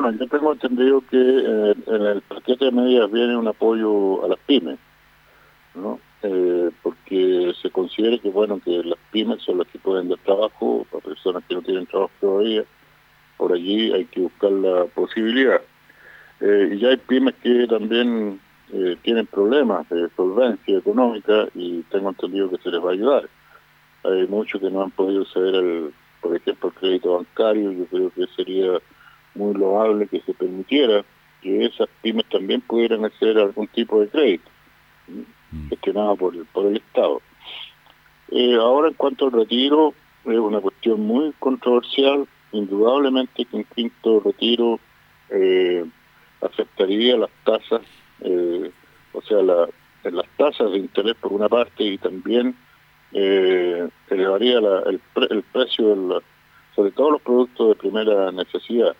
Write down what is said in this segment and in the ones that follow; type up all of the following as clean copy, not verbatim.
Bueno, yo tengo entendido que en el paquete de medidas viene un apoyo a las pymes, ¿no? Porque se considera que, bueno, que las pymes son las que pueden dar trabajo a personas que no tienen trabajo todavía. Por allí hay que buscar la posibilidad. Y ya hay pymes que también tienen problemas de solvencia económica y tengo entendido que se les va a ayudar. Hay muchos que no han podido acceder, por ejemplo, al crédito bancario. Yo creo que sería muy loable que se permitiera que esas pymes también pudieran acceder a algún tipo de crédito gestionado por el Estado. Ahora, en cuanto al retiro, es una cuestión muy controversial. Indudablemente que un quinto retiro afectaría las tasas, o sea, las tasas de interés por una parte, y también elevaría el precio, sobre todo los productos de primera necesidad.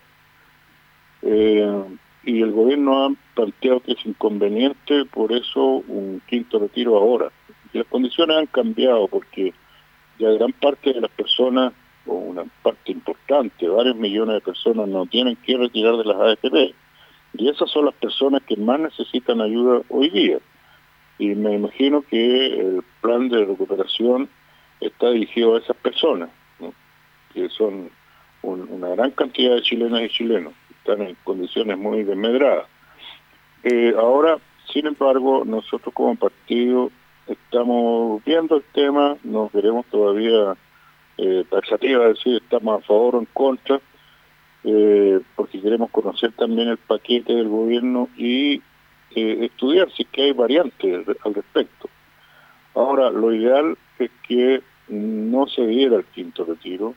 Y el gobierno ha planteado que es inconveniente, por eso, un quinto retiro ahora. Y las condiciones han cambiado porque ya gran parte de las personas, o una parte importante, varios millones de personas, no tienen que retirar de las AFP. Y esas son las personas que más necesitan ayuda hoy día. Y me imagino que el plan de recuperación está dirigido a esas personas, ¿no? Que son una gran cantidad de chilenas y chilenos, que están en condiciones muy desmedradas. Ahora, sin embargo, nosotros como partido estamos viendo el tema, no queremos todavía taxativa decir estamos a favor o en contra, porque queremos conocer también el paquete del gobierno y estudiar si es que hay variantes al respecto. Ahora, lo ideal es que no se diera el quinto retiro,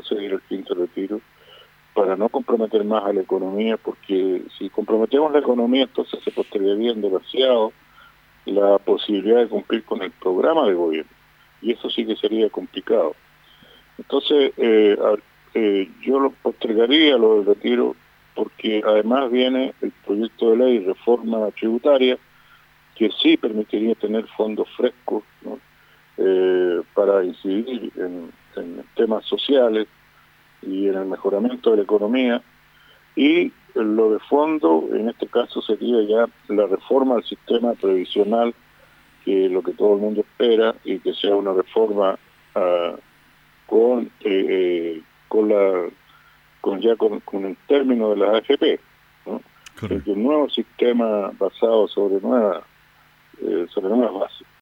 para no comprometer más a la economía, porque si comprometemos la economía, entonces se postergaría demasiado la posibilidad de cumplir con el programa de gobierno, y eso sí que sería complicado. Entonces, yo lo postergaría lo del retiro, porque además viene el proyecto de ley de reforma tributaria, que sí permitiría tener fondos frescos, ¿no? Para incidir en temas sociales y en el mejoramiento de la economía. Y lo de fondo, en este caso, sería ya la reforma al sistema previsional, que es lo que todo el mundo espera, y que sea una reforma con el término de las AFP, ¿no? Que un nuevo sistema basado sobre nuevas bases.